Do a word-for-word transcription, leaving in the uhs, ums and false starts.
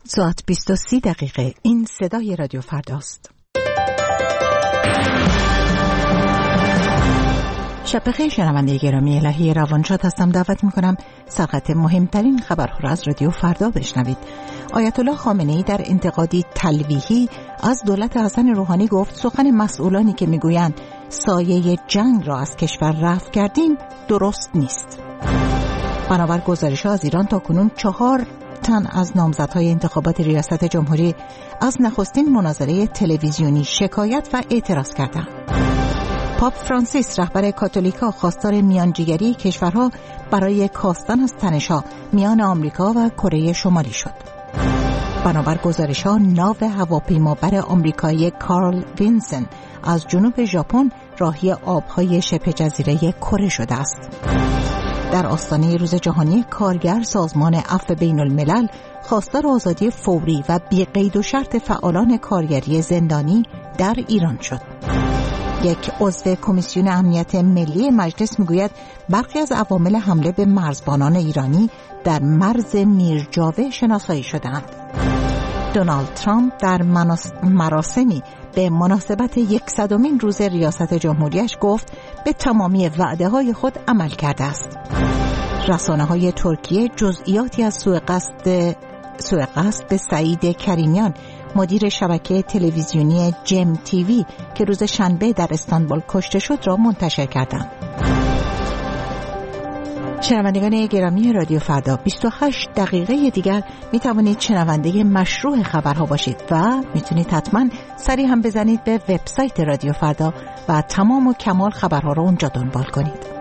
ساعت بیست و سی دقیقه. این صدای رادیو فرداست. شب بخیر شنونده گرامی، الهی روانشاد هستم. دعوت میکنم سرخط مهمترین خبرها را از رادیو فردا بشنوید. آیت الله خامنه‌ای در انتقادی تلویحی از دولت حسن روحانی گفت سخن مسئولانی که میگویند سایه جنگ را از کشور رفع کردیم درست نیست. بنابر گزارش‌ها از ایران تاکنون چهار تن از نامزدهای انتخابات ریاست جمهوری از نخستین مناظره تلویزیونی شکایت و اعتراض کردند. پاپ فرانسیس رهبر کاتولیکا خواستار میانجیگری کشورها برای کاستن از تنش‌ها میان آمریکا و کره شمالی شد. بنابر گزارش‌ها ناو هواپیمابر آمریکایی کارل وینسن از جنوب ژاپن راهی آب‌های شبه جزیره کره شده است. در آستانه روز جهانی کارگر، سازمان عفو بین الملل خواستار آزادی فوری و بی قید و شرط فعالان کارگری زندانی در ایران شد. یک عضو کمیسیون امنیت ملی مجلس میگوید برخی از عوامل حمله به مرزبانان ایرانی در مرز میرجاوه شناسایی شدند. دونالد ترامپ در مراسمی به مناسبت یکصدمین روز ریاست جمهوریش گفت به تمامی وعده‌های خود عمل کرده است. رسانه‌های ترکیه جزئیاتی از سوء قصد سوء قصد به سعید کریمیان، مدیر شبکه تلویزیونی جم تیوی که روز شنبه در استانبول کشته شد را منتشر کردند. شنوندگان گرامی رادیو فردا، بیست و هشت دقیقه دیگر می توانید شنونده مشروع خبرها باشید و میتونید حتما سری هم بزنید به وبسایت رادیو فردا و تمام و کمال خبرها را اونجا دنبال کنید.